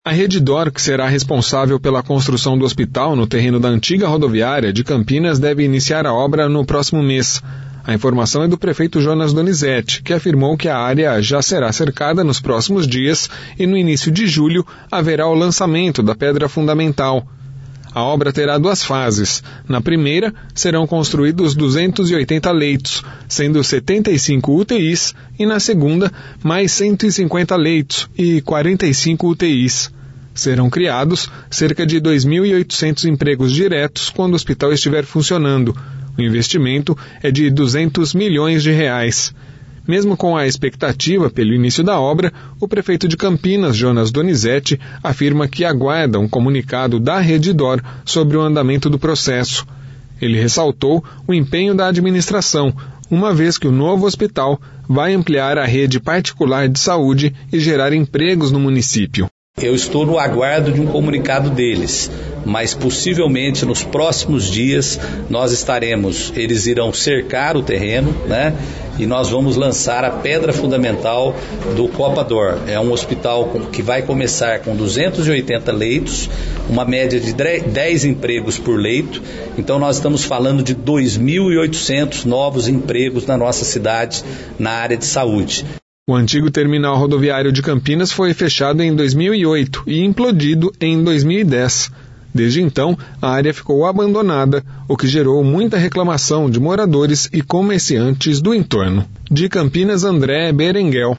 A Redditor, que será responsável pela construção do hospital no terreno da antiga rodoviária de Campinas, deve iniciar a obra no próximo mês. A informação é do prefeito Jonas Donizete, que afirmou que a área já será cercada nos próximos dias e no início de julho haverá o lançamento da pedra fundamental. A obra terá 2 fases. Na primeira, serão construídos 280 leitos, sendo 75 UTIs, e na segunda, mais 150 leitos e 45 UTIs. Serão criados cerca de 2.800 empregos diretos quando o hospital estiver funcionando. O investimento é de R$200 milhões. Mesmo com a expectativa pelo início da obra, o prefeito de Campinas, Jonas Donizete, afirma que aguarda um comunicado da Redditor sobre o andamento do processo. Ele ressaltou o empenho da administração, uma vez que o novo hospital vai ampliar a rede particular de saúde e gerar empregos no município. Eu estou no aguardo de um comunicado deles, mas possivelmente nos próximos dias eles irão cercar o terreno, né? E nós vamos lançar a pedra fundamental do Copador. É um hospital que vai começar com 280 leitos, uma média de 10 empregos por leito. Então nós estamos falando de 2.800 novos empregos na nossa cidade na área de saúde. O antigo terminal rodoviário de Campinas foi fechado em 2008 e implodido em 2010. Desde então, a área ficou abandonada, o que gerou muita reclamação de moradores e comerciantes do entorno. De Campinas, André Berenguel.